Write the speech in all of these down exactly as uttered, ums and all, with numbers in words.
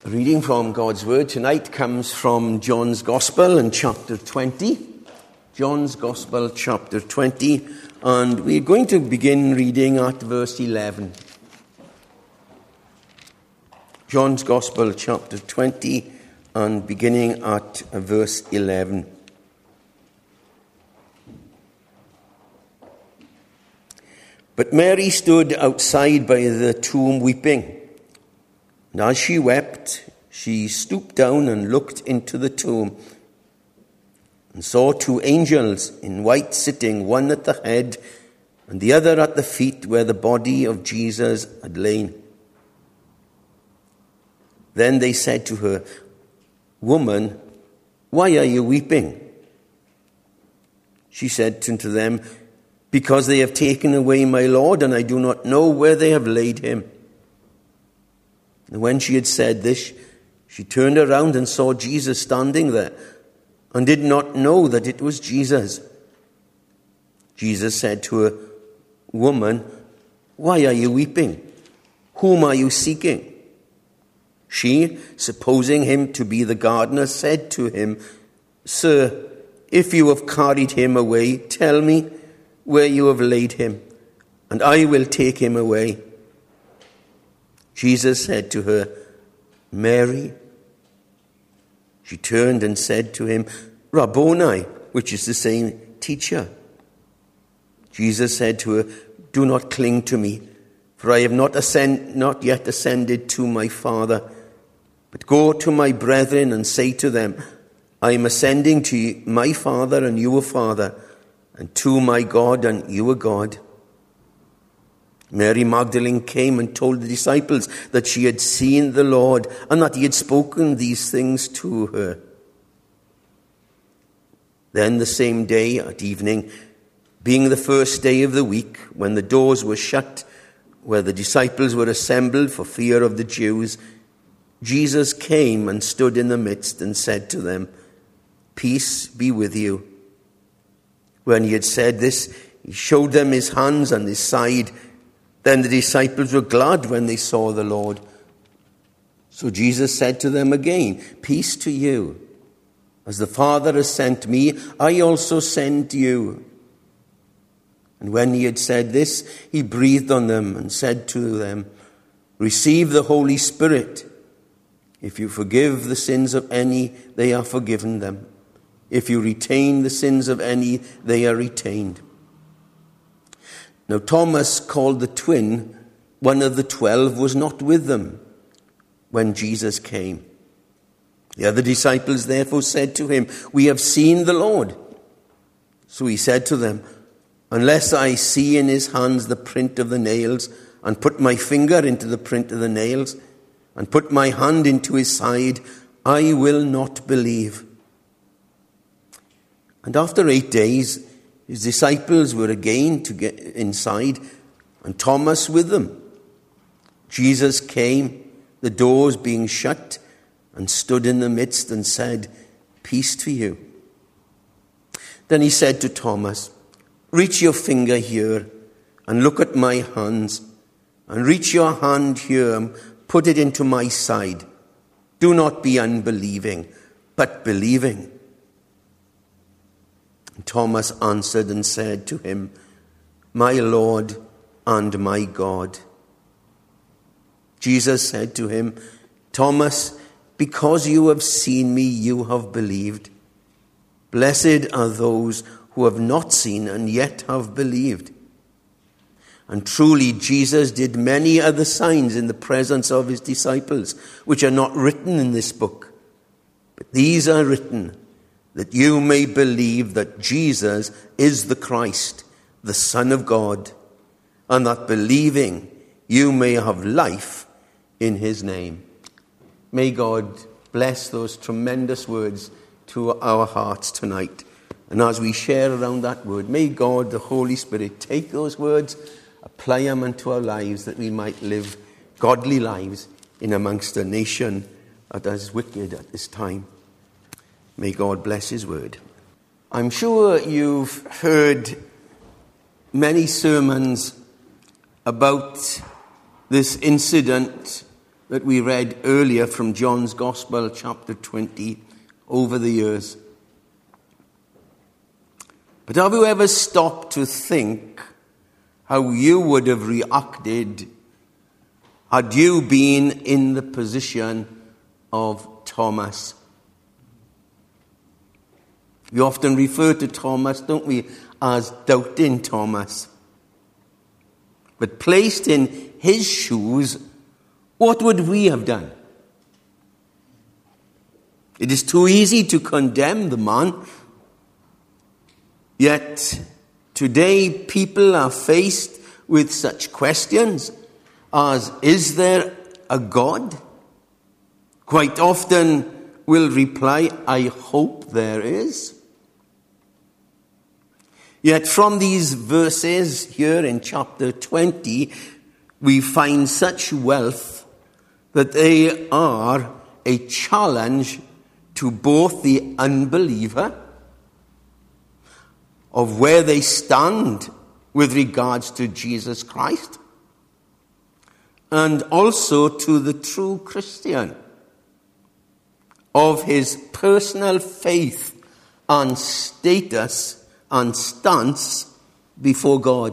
The reading from God's Word tonight comes from John's Gospel in chapter twenty. John's Gospel, chapter twenty, and we're going to begin reading at verse eleven. John's Gospel, chapter twenty, and beginning at verse eleven. But Mary stood outside by the tomb weeping. And as she wept, she stooped down and looked into the tomb and saw two angels in white sitting, one at the head and the other at the feet where the body of Jesus had lain. Then they said to her, "Woman, why are you weeping?" She said unto them, "Because they have taken away my Lord, and I do not know where they have laid him." And when she had said this, she turned around and saw Jesus standing there, and did not know that it was Jesus. Jesus said to her, "Woman, why are you weeping? Whom are you seeking?" She, supposing him to be the gardener, said to him, "Sir, if you have carried him away, tell me where you have laid him, and I will take him away." Jesus said to her, "Mary." She turned and said to him, "Rabboni," which is the same, teacher. Jesus said to her, "Do not cling to me, for I have not ascend, not yet ascended to my Father. But go to my brethren and say to them, I am ascending to my Father and your Father, and to my God and your God." Mary Magdalene came and told the disciples that she had seen the Lord and that he had spoken these things to her. Then the same day at evening, being the first day of the week, when the doors were shut, where the disciples were assembled for fear of the Jews, Jesus came and stood in the midst and said to them, "Peace be with you." When he had said this, he showed them his hands and his side. Then the disciples were glad when they saw the Lord. So Jesus said to them again, "Peace to you. As the Father has sent me, I also send you." And when he had said this, he breathed on them and said to them, "Receive the Holy Spirit. If you forgive the sins of any, they are forgiven them. If you retain the sins of any, they are retained." Now Thomas, called the twin, one of the twelve, was not with them when Jesus came. The other disciples therefore said to him, "We have seen the Lord." So he said to them, "Unless I see in his hands the print of the nails, and put my finger into the print of the nails, and put my hand into his side, I will not believe." And after eight days, his disciples were again to get inside, and Thomas with them. Jesus came, the doors being shut, and stood in the midst and said, "Peace to you." Then he said to Thomas, "Reach your finger here, and look at my hands, and reach your hand here, and put it into my side. Do not be unbelieving, but believing." Thomas answered and said to him, "My Lord and my God." Jesus said to him, "Thomas, because you have seen me, you have believed. Blessed are those who have not seen and yet have believed." And truly Jesus did many other signs in the presence of his disciples, which are not written in this book. But these are written that you may believe that Jesus is the Christ, the Son of God, and that believing you may have life in his name. May God bless those tremendous words to our hearts tonight. And as we share around that word, may God, the Holy Spirit, take those words, apply them unto our lives, that we might live godly lives in amongst a nation that is wicked at this time. May God bless his word. I'm sure you've heard many sermons about this incident that we read earlier from John's Gospel, chapter twenty, over the years. But have you ever stopped to think how you would have reacted had you been in the position of Thomas? We often refer to Thomas, don't we, as doubting Thomas. But placed in his shoes, what would we have done? It is too easy to condemn the man. Yet today people are faced with such questions as, is there a God? Quite often will reply, I hope there is. Yet from these verses here in chapter twenty, we find such wealth that they are a challenge to both the unbeliever of where they stand with regards to Jesus Christ, and also to the true Christian of his personal faith and status and stance before God.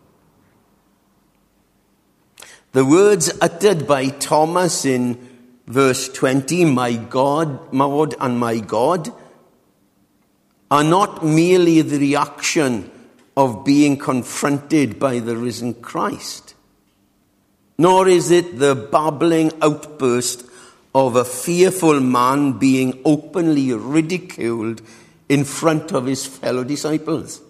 The words uttered by Thomas in verse twenty, my God, my Lord and my God, are not merely the reaction of being confronted by the risen Christ, nor is it the babbling outburst of a fearful man being openly ridiculed in front of his fellow disciples.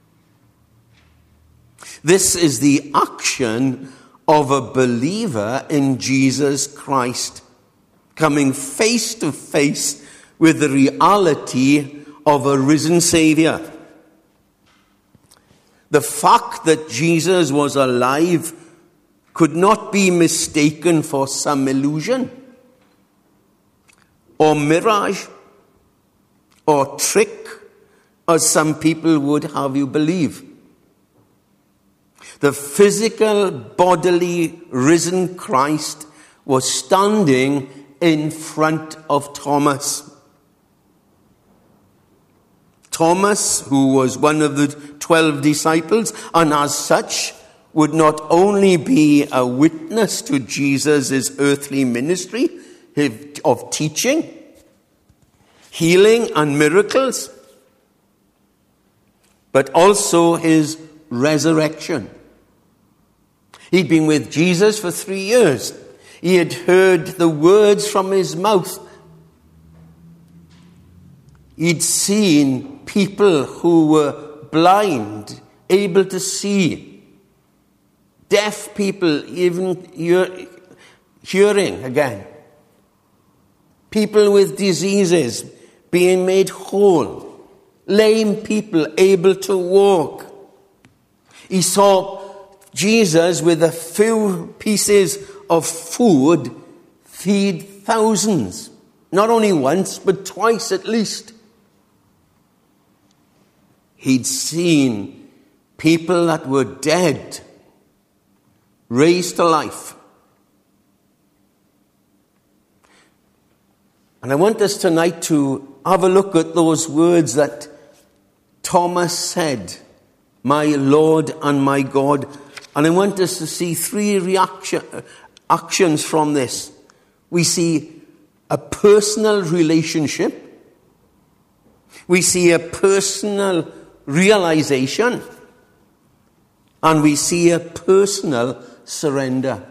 This is the action of a believer in Jesus Christ, coming face to face with the reality of a risen Savior. The fact that Jesus was alive could not be mistaken for some illusion or mirage or trick, as some people would have you believe. The physical, bodily, risen Christ was standing in front of Thomas. Thomas, who was one of the twelve disciples, and as such would not only be a witness to Jesus' earthly ministry of teaching, healing and miracles, but also his resurrection. He'd been with Jesus for three years. He had heard the words from his mouth. He'd seen people who were blind, able to see, deaf people even hear, hearing again, people with diseases being made whole, lame people able to walk. He saw Jesus with a few pieces of food feed thousands, not only once but twice at least. He'd seen people that were dead raised to life. And I want us tonight to have a look at those words that Thomas said, my Lord and my God. And I want us to see three reaction, actions from this. We see a personal relationship. We see a personal realization. And we see a personal surrender.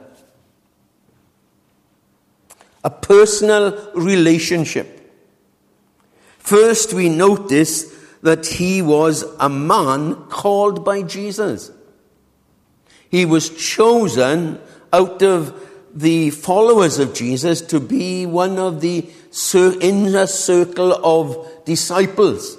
A personal relationship. First, we notice that he was a man called by Jesus. He was chosen out of the followers of Jesus to be one of the inner circle of disciples.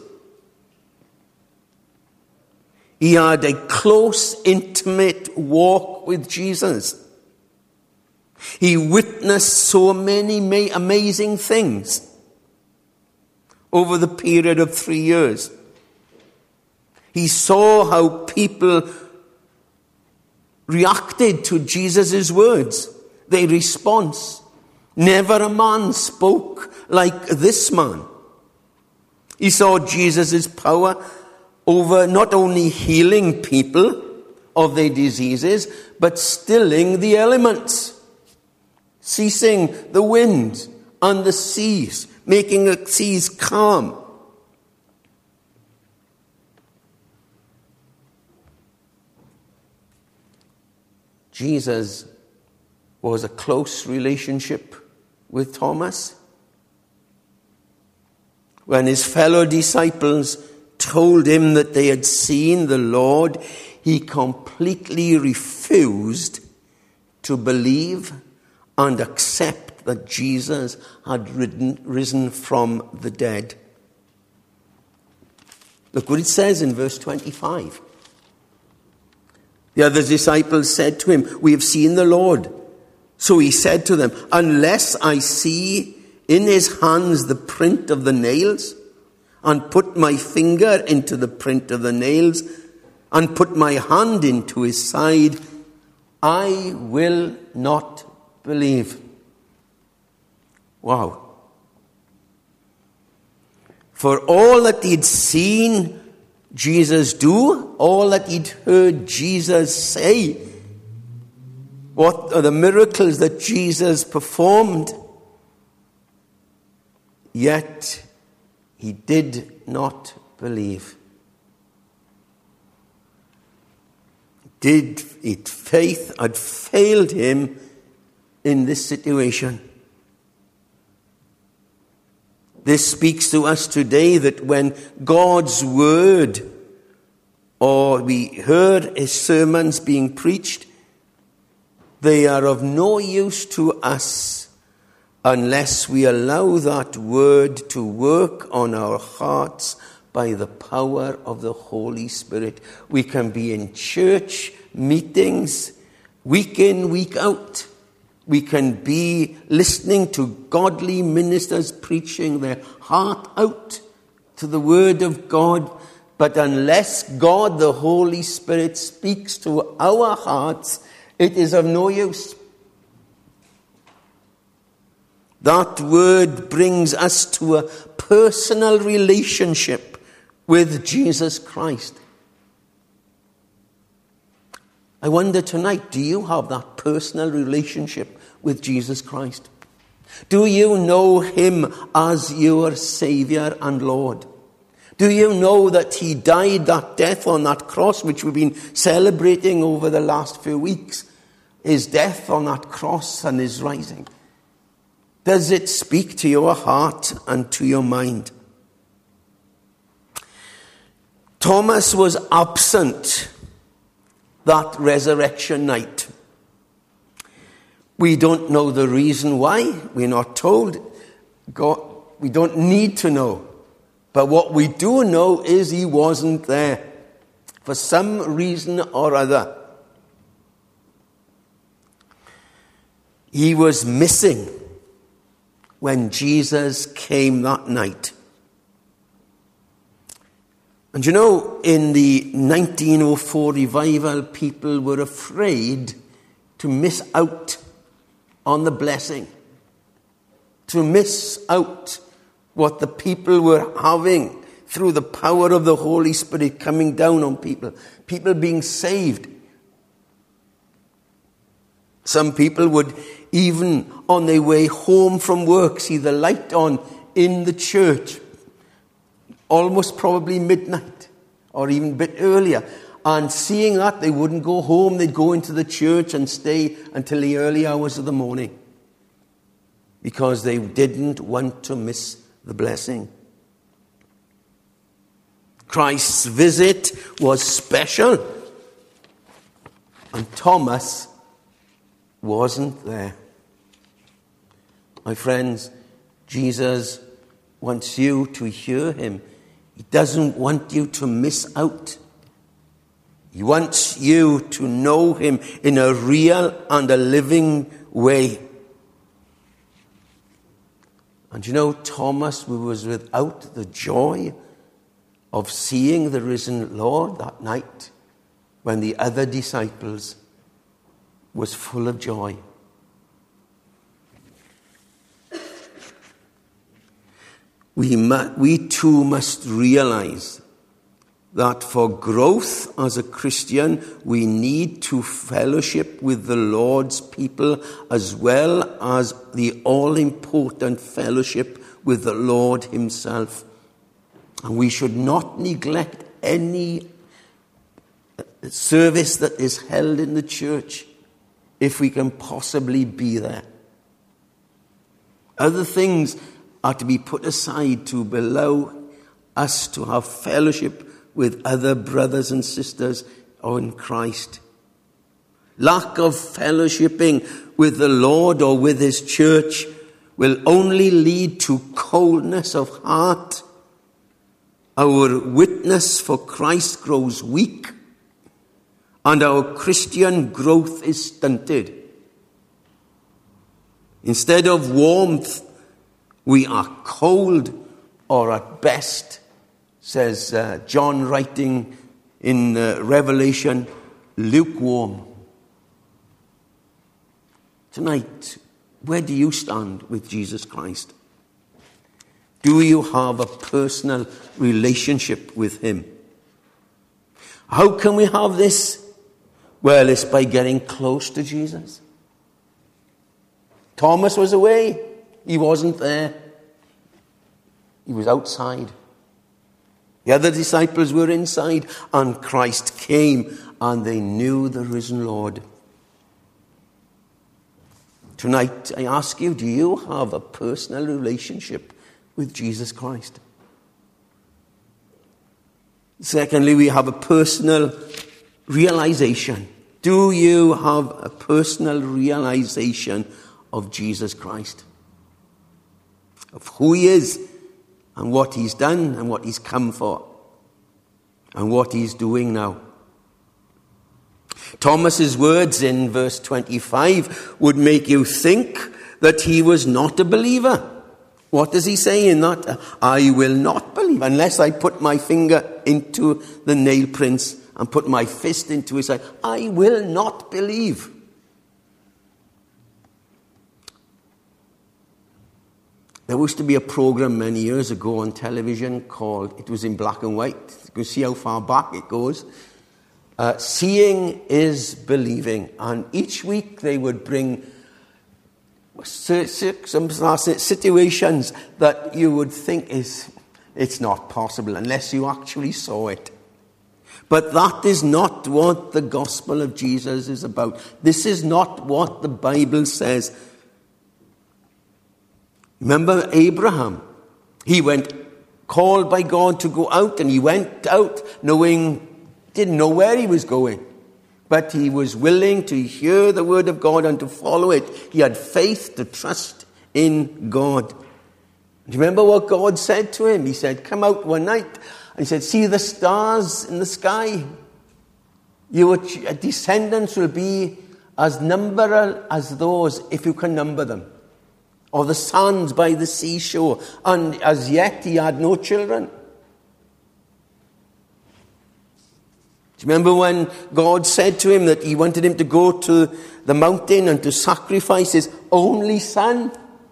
He had a close, intimate walk with Jesus. He witnessed so many amazing things over the period of three years. He saw how people reacted to Jesus' words, their response, Never a man spoke like this man. He saw Jesus' power over not only healing people of their diseases, but stilling the elements, ceasing the winds and the seas, making the seas calm. Jesus was a close relationship with Thomas. When his fellow disciples told him that they had seen the Lord, he completely refused to believe and accept that Jesus had risen, risen from the dead. Look what it says in verse twenty-five. The other disciples said to him, "We have seen the Lord." So he said to them, "Unless I see in his hands the print of the nails, and put my finger into the print of the nails, and put my hand into his side, I will not believe." Wow. For all that he'd seen Jesus do, all that he'd heard Jesus say, what are the miracles that Jesus performed, yet he did not believe. Did it, faith had failed him in this situation. This speaks to us today that when God's word, or we heard his sermons being preached, they are of no use to us unless we allow that word to work on our hearts by the power of the Holy Spirit. We can be in church meetings week in, week out. We can be listening to godly ministers preaching their heart out to the word of God. But unless God, the Holy Spirit, speaks to our hearts, it is of no use. That word brings us to a personal relationship with Jesus Christ. I wonder tonight, do you have that personal relationship with Jesus Christ? Do you know him as your Savior and Lord? Do you know that he died that death on that cross, which we've been celebrating over the last few weeks? His death on that cross and his rising. Does it speak to your heart and to your mind? Thomas was absent that resurrection night. We don't know the reason why. We're not told. God, we don't need to know. But what we do know is he wasn't there for some reason or other. He was missing when Jesus came that night. And you know, in the nineteen oh four revival, people were afraid to miss out on the blessing, to miss out what the people were having through the power of the Holy Spirit coming down on people, people being saved. Some people would, even on their way home from work, see the light on in the church, almost probably midnight or even a bit earlier. And seeing that, they wouldn't go home. They'd go into the church and stay until the early hours of the morning because they didn't want to miss the blessing. Christ's visit was special, and Thomas wasn't there. My friends, Jesus wants you to hear him. He doesn't want you to miss out. He wants you to know him in a real and a living way. And you know, Thomas was without the joy of seeing the risen Lord that night when the other disciples was full of joy. we, mu- we too must realize that for growth as a Christian, we need to fellowship with the Lord's people as well as the all-important fellowship with the Lord himself. And we should not neglect any service that is held in the church if we can possibly be there. Other things are to be put aside to allow us to have fellowship with other brothers and sisters in Christ. Lack of fellowshipping with the Lord or with his church will only lead to coldness of heart. Our witness for Christ grows weak, and our Christian growth is stunted. Instead of warmth, we are cold, or at best, says uh, John writing in uh, Revelation, lukewarm. Tonight, where do you stand with Jesus Christ? Do you have a personal relationship with him? How can we have this? Well, it's by getting close to Jesus. Thomas was away. He wasn't there. He was outside. The other disciples were inside, and Christ came, and they knew the risen Lord. Tonight, I ask you, do you have a personal relationship with Jesus Christ? Secondly, we have a personal realization. Do you have a personal realization of Jesus Christ? Of who he is, and what he's done, and what he's come for, and what he's doing now. Thomas's words in verse twenty-five would make you think that he was not a believer. What does he say in that? I will not believe unless I put my finger into the nail prints and put my fist into his side. I will not believe. There used to be a program many years ago on television called, it was in black and white. You can see how far back it goes. Uh, Seeing is Believing. And each week they would bring some situations that you would think is, it's not possible unless you actually saw it. But that is not what the gospel of Jesus is about. This is not what the Bible says. Remember Abraham? He went, called by God to go out, and he went out knowing, didn't know where he was going. But he was willing to hear the word of God and to follow it. He had faith to trust in God. Do you remember what God said to him? He said, come out one night. And he said, see the stars in the sky? Your descendants will be as numbered as those, if you can number them. Or the sands by the seashore. And as yet he had no children. Do you remember when God said to him that he wanted him to go to the mountain and to sacrifice his only son?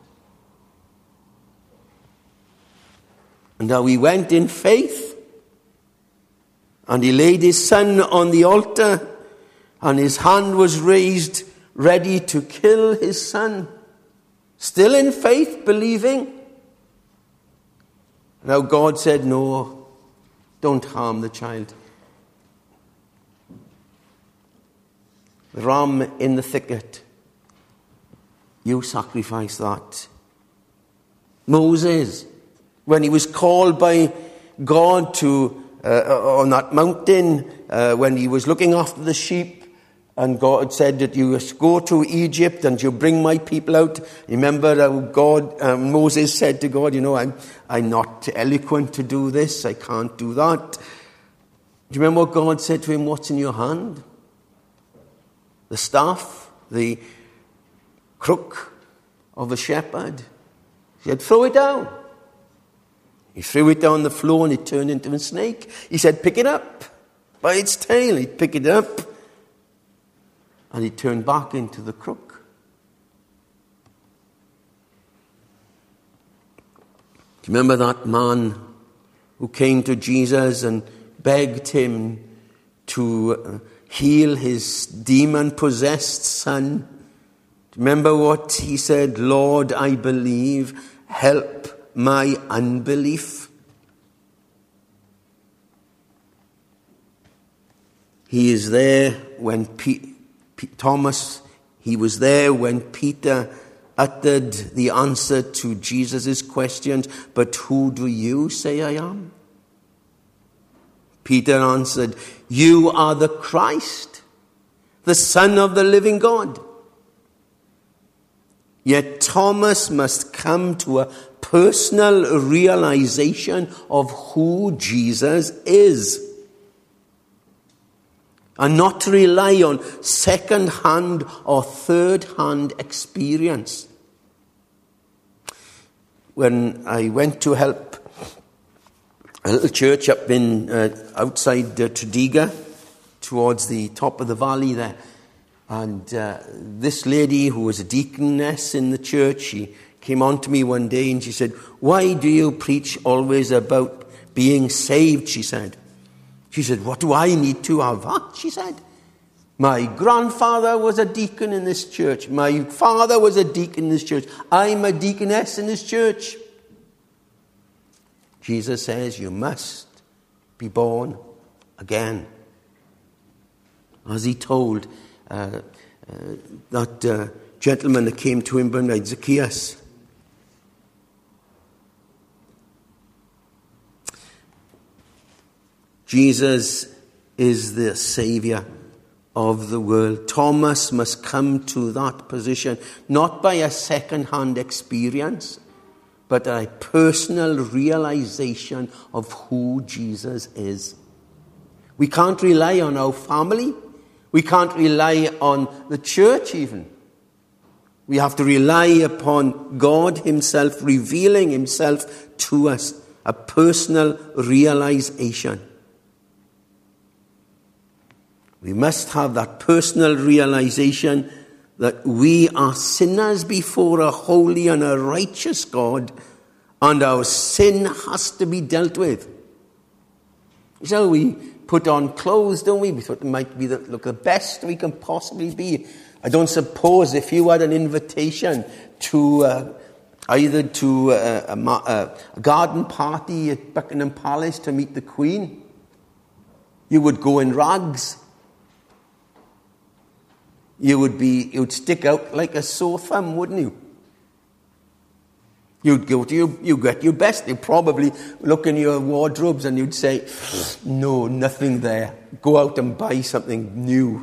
And how he went in faith. And he laid his son on the altar. And his hand was raised, ready to kill his son. Still in faith, believing. Now God said, no, don't harm the child. The ram in the thicket. You sacrifice that. Moses, when he was called by God to uh, on that mountain, uh, when he was looking after the sheep, and God said that you must go to Egypt and you bring my people out. Remember how God, uh, Moses said to God, you know, I'm, I'm not eloquent to do this. I can't do that. Do you remember what God said to him? What's in your hand? The staff, the crook of a shepherd. He said, throw it down. He threw it down the floor and it turned into a snake. He said, pick it up by its tail. He'd pick it up. And he turned back into the crook. Do you remember that man who came to Jesus and begged him to heal his demon-possessed son? Do you remember what he said? Lord, I believe, help my unbelief. He is there when P- P- Thomas, he was there when Peter uttered the answer to Jesus' questions, but who do you say I am? Peter answered, you are the Christ, the Son of the living God. Yet Thomas must come to a personal realization of who Jesus is, and not to rely on second-hand or third-hand experience. When I went to help a little church up in uh, outside uh, Tredegar, towards the top of the valley there, and uh, this lady who was a deaconess in the church, she came on to me one day and she said, why do you preach always about being saved, she said. She said, what do I need to have that, she said. My grandfather was a deacon in this church. My father was a deacon in this church. I'm a deaconess in this church. Jesus says you must be born again. As he told uh, uh, that uh, gentleman that came to him by night, Zacchaeus. Jesus is the Saviour of the world. Thomas must come to that position, not by a second-hand experience, but a personal realization of who Jesus is. We can't rely on our family. We can't rely on the church even. We have to rely upon God himself, revealing himself to us, a personal realization. We must have that personal realization that we are sinners before a holy and a righteous God, and our sin has to be dealt with. So we put on clothes, don't we? We thought it might be the, look the best we can possibly be. I don't suppose if you had an invitation to uh, either to uh, a, a, a garden party at Buckingham Palace to meet the Queen, you would go in rags. You would be, you would stick out like a sore thumb, wouldn't you? You'd go to your, you get your best. You'd probably look in your wardrobes and you'd say, no, nothing there. Go out and buy something new.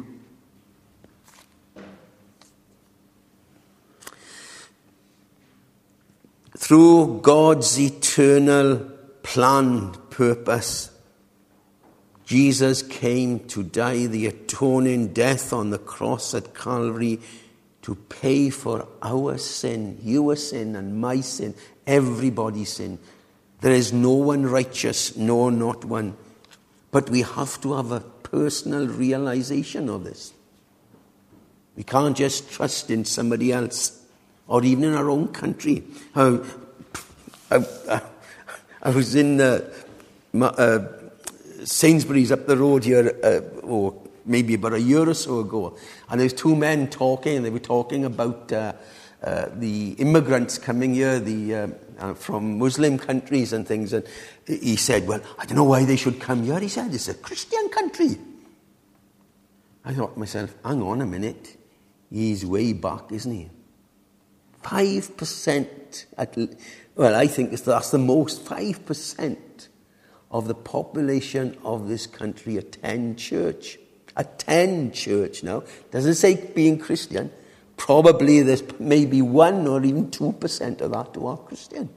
Through God's eternal plan, purpose, Jesus came to die the atoning death on the cross at Calvary to pay for our sin, your sin and my sin, everybody's sin. There is no one righteous, no, not one. But we have to have a personal realization of this. We can't just trust in somebody else, or even in our own country. I, I, I was in uh, my, uh, Sainsbury's up the road here, uh, or maybe about a year or so ago, and there was two men talking, and they were talking about uh, uh, the immigrants coming here, the uh, uh, from Muslim countries and things. And he said, "Well, I don't know why they should come here." He said, "It's a Christian country." I thought to myself, "Hang on a minute, he's way back, isn't he? Five percent at well, I think that's the most. Five percent." of the population of this country attend church. Attend church now. Doesn't say being Christian. Probably there's maybe one or even two percent of that who are Christian.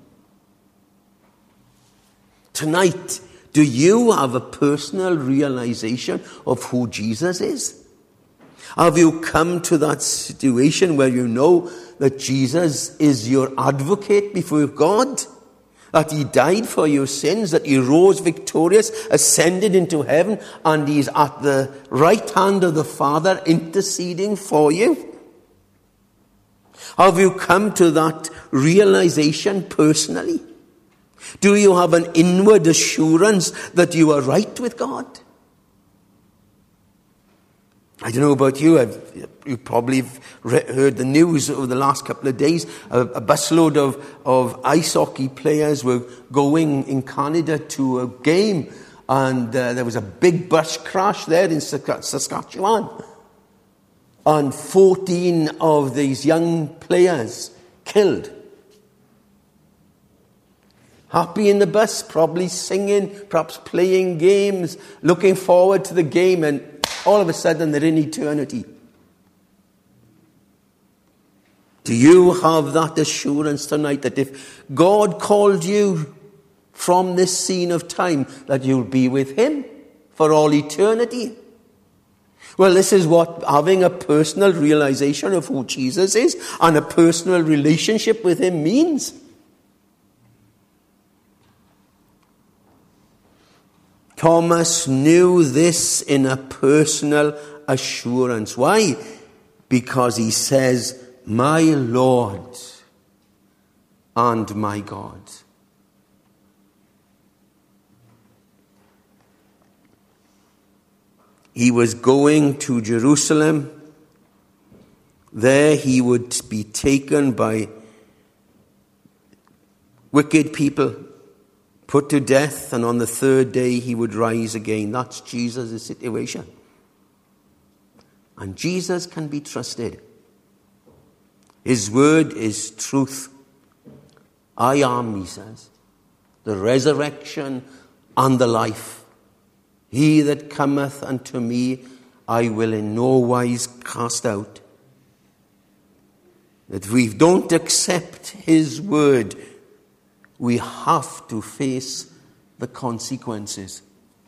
Tonight, do you have a personal realization of who Jesus is? Have you come to that situation where you know that Jesus is your advocate before God? That he died for your sins, that he rose victorious, ascended into heaven, and he's at the right hand of the Father interceding for you? Have you come to that realization personally? Do you have an inward assurance that you are right with God? I don't know about you. I've, you probably have heard the news over the last couple of days. A, a busload of, of ice hockey players were going in Canada to a game, and uh, there was a big bus crash there in Saskatchewan. And fourteen of these young players killed. Happy in the bus, probably singing, perhaps playing games, looking forward to the game, and all of a sudden they're in eternity. Do you have that assurance tonight that if God called you from this scene of time, that you'll be with him for all eternity? Well, this is what having a personal realization of who Jesus is and a personal relationship with him means. Thomas knew this in a personal assurance. Why? Because he says, my Lord and my God. He was going to Jerusalem. There he would be taken by wicked people, put to death, and on the third day he would rise again. That's Jesus' situation. And Jesus can be trusted. His word is truth. I am, he says, the resurrection and the life. He that cometh unto me, I will in no wise cast out. If we don't accept his word, we have to face the consequences.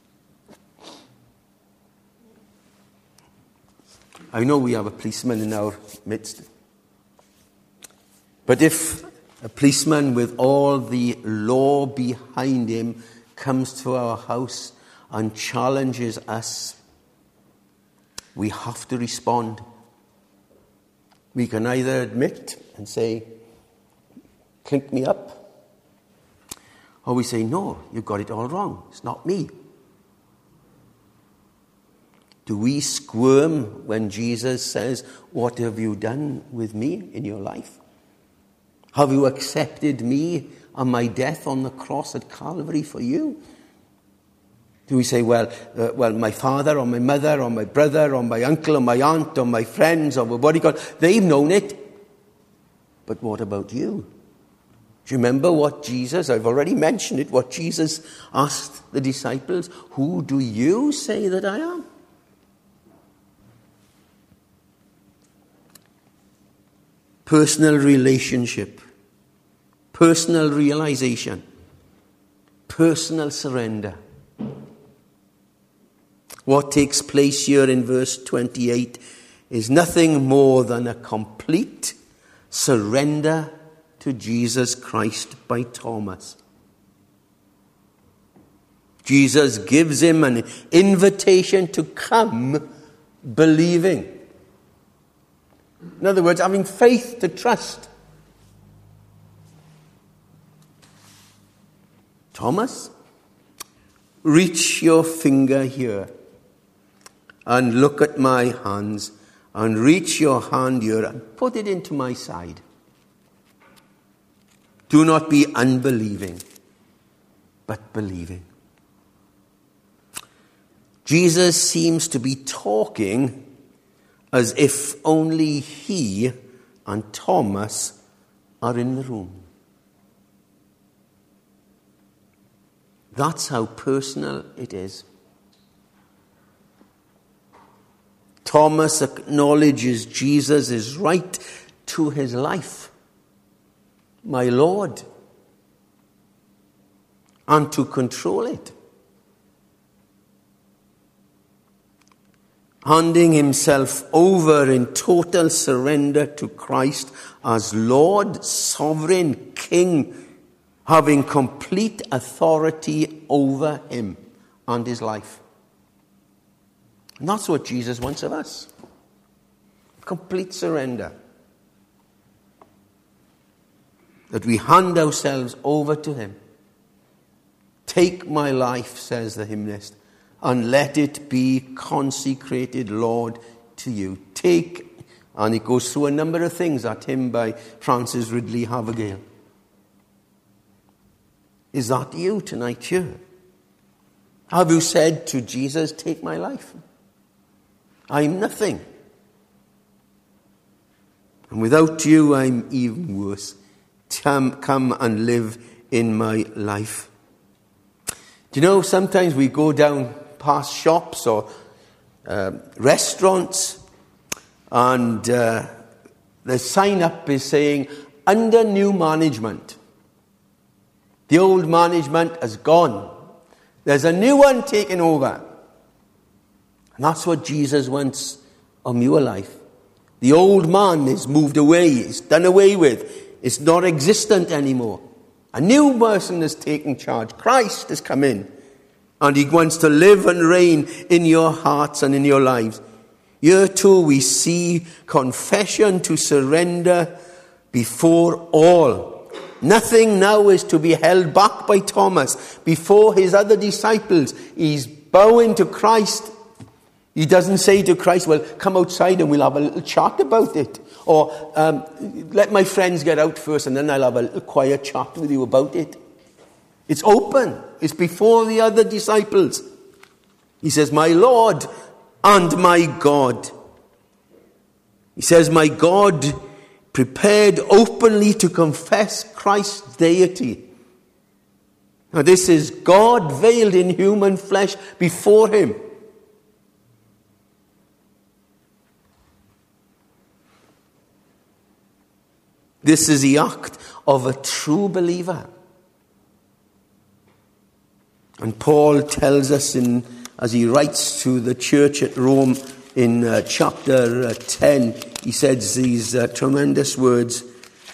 I know we have a policeman in our midst. But if a policeman with all the law behind him comes to our house and challenges us, we have to respond. We can either admit and say, clink me up, or we say, no, you got it all wrong. It's not me. Do we squirm when Jesus says, what have you done with me in your life? Have you accepted me and my death on the cross at Calvary for you? Do we say, well, uh, well, my father or my mother or my brother or my uncle or my aunt or my friends or what do you call it, they've known it. But what about you? Do you remember what Jesus, I've already mentioned it, what Jesus asked the disciples? Who do you say that I am? Personal relationship, personal realization, personal surrender. What takes place here in verse twenty-eight is nothing more than a complete surrender to Jesus Christ by Thomas. Jesus gives him an invitation to come believing. In other words, having faith to trust. Thomas, reach your finger here and look at my hands, and reach your hand here and put it into my side. Do not be unbelieving, but believing. Jesus seems to be talking as if only he and Thomas are in the room. That's how personal it is. Thomas acknowledges Jesus is right to his life, my Lord, and to control it. Handing himself over in total surrender to Christ as Lord, sovereign King, having complete authority over him and his life. And that's what Jesus wants of us. Complete surrender. That we hand ourselves over to him Take my life, says the hymnist, and let it be consecrated, Lord, to you. Take, and it goes through a number of things, that hymn by Francis Ridley Havergal. Is that you tonight here? Have you said to Jesus, take my life? I'm nothing. And without you, I'm even worse. Come, come and live in my life. Do you know, sometimes we go down past shops or uh, restaurants, and uh, the sign up is saying, under new management. The old management has gone. There's a new one taking over. And that's what Jesus wants of your life. The old man is moved away. It's done away with. It's not existent anymore. A new person is taking charge. Christ has come in. And he wants to live and reign in your hearts and in your lives. Here too we see confession to surrender before all. Nothing now is to be held back by Thomas. Before his other disciples, he's bowing to Christ. He doesn't say to Christ, well, come outside and we'll have a little chat about it. Or um, let my friends get out first and then I'll have a little quiet chat with you about it. It's open. It's before the other disciples. He says, my Lord and my God. He says, my God prepared openly to confess Christ's deity. Now this is God veiled in human flesh before him. This is the act of a true believer. And Paul tells us, in, as he writes to the church at Rome in uh, chapter uh, ten, he says these uh, tremendous words.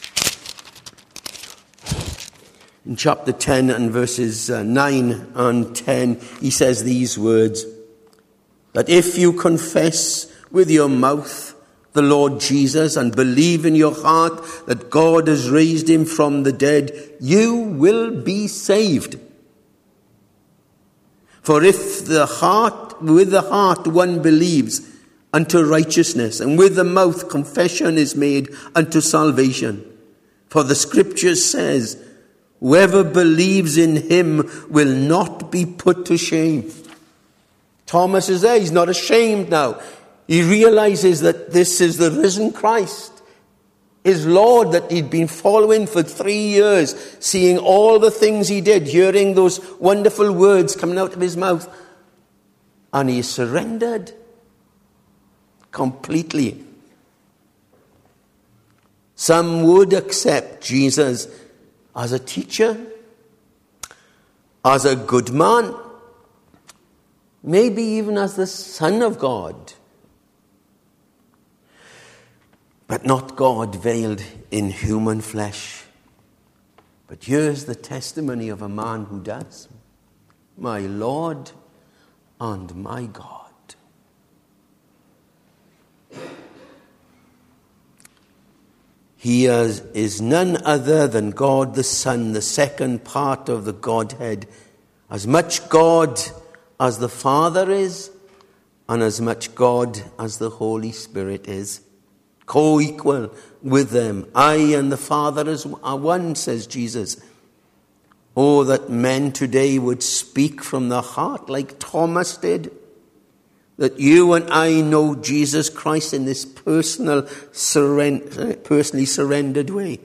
In chapter ten and verses uh, nine and ten, he says these words, that if you confess with your mouth the Lord Jesus and believe in your heart that God has raised him from the dead, you will be saved. For if the heart, with the heart one believes unto righteousness, and with the mouth confession is made unto salvation. For the scripture says, whoever believes in him will not be put to shame. Thomas is there, he's not ashamed now. He realizes that this is the risen Christ, his Lord that he'd been following for three years, seeing all the things he did, hearing those wonderful words coming out of his mouth. And he surrendered completely. Some would accept Jesus as a teacher, as a good man, maybe even as the Son of God. But not God veiled in human flesh. But here's the testimony of a man who does. My Lord and my God. He is, is none other than God the Son, the second part of the Godhead. As much God as the Father is, and as much God as the Holy Spirit is. Co-equal with them. I and the Father are one, says Jesus. Oh, that men today would speak from the heart like Thomas did. That you and I know Jesus Christ in this personal, surrender, personally surrendered way.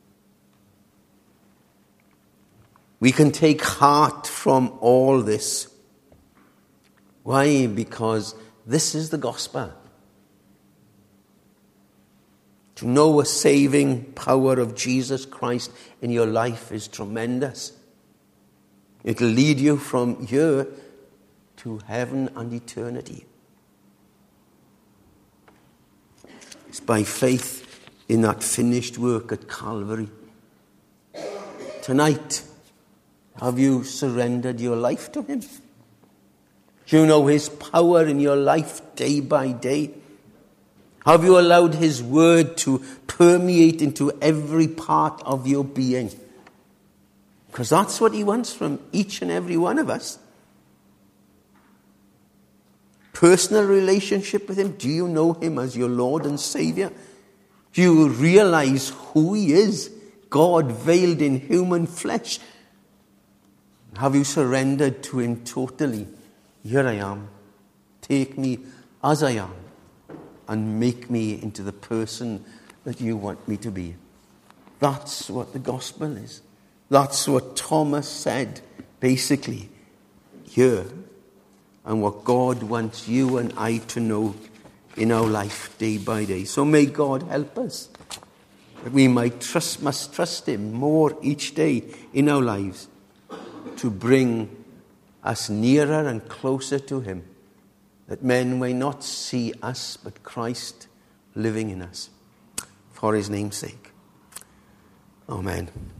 We can take heart from all this. Why? Because this is the gospel. To know a saving power of Jesus Christ in your life is tremendous. It will lead you from here to heaven and eternity. It's by faith in that finished work at Calvary. Tonight, have you surrendered your life to him? Do you know his power in your life day by day? Have you allowed his word to permeate into every part of your being? Because that's what he wants from each and every one of us. Personal relationship with him. Do you know him as your Lord and Savior? Do you realize who he is? God veiled in human flesh. Have you surrendered to him totally? Here I am. Take me as I am and make me into the person that you want me to be. That's what the gospel is. That's what Thomas said, basically, here. And what God wants you and I to know in our life day by day. So may God help us, that we might trust, must trust him more each day in our lives to bring us nearer and closer to him, that men may not see us but Christ living in us. For his name's sake. Amen.